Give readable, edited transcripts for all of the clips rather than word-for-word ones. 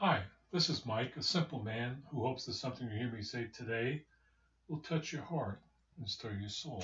Hi, this is Mike, a simple man who hopes that something you hear me say today will touch your heart and stir your soul.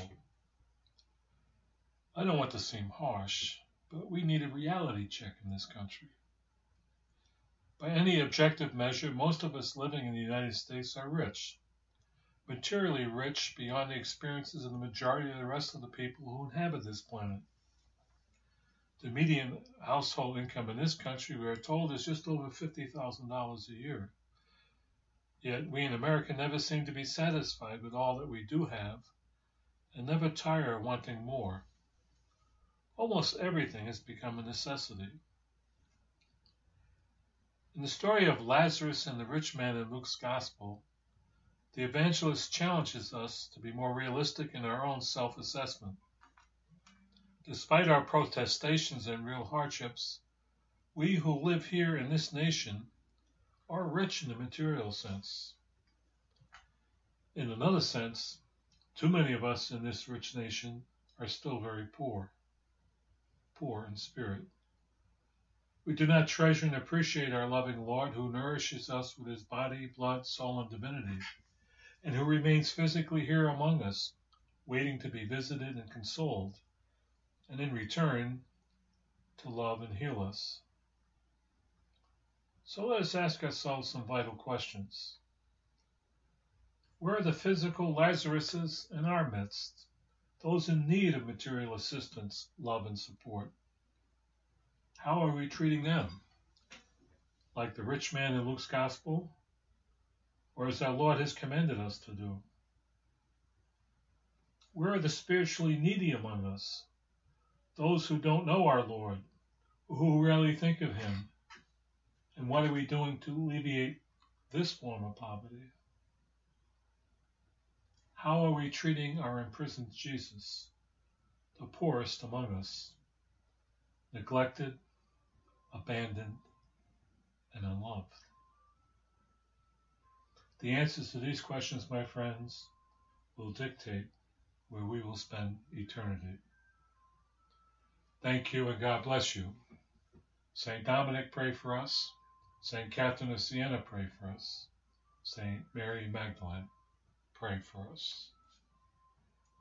I don't want to seem harsh, but we need a reality check in this country. By any objective measure, most of us living in the United States are rich, materially rich beyond the experiences of the majority of the rest of the people who inhabit this planet. The median household income in this country, we are told, is just over $50,000 a year. Yet we in America never seem to be satisfied with all that we do have and never tire of wanting more. Almost everything has become a necessity. In the story of Lazarus and the rich man in Luke's Gospel, the evangelist challenges us to be more realistic in our own self-assessment. Despite our protestations and real hardships, we who live here in this nation are rich in the material sense. In another sense, too many of us in this rich nation are still very poor in spirit. We do not treasure and appreciate our loving Lord who nourishes us with his body, blood, soul, and divinity, and who remains physically here among us, waiting to be visited and consoled, and in return, to love and heal us. So let us ask ourselves some vital questions. Where are the physical Lazaruses in our midst, those in need of material assistance, love, and support? How are we treating them? Like the rich man in Luke's Gospel? Or as our Lord has commanded us to do? Where are the spiritually needy among us? Those who don't know our Lord, who rarely think of him? And what are we doing to alleviate this form of poverty? How are we treating our imprisoned Jesus, the poorest among us, neglected, abandoned, and unloved? The answers to these questions, my friends, will dictate where we will spend eternity. Thank you and God bless you. St. Dominic, pray for us. St. Catherine of Siena, pray for us. St. Mary Magdalene, pray for us.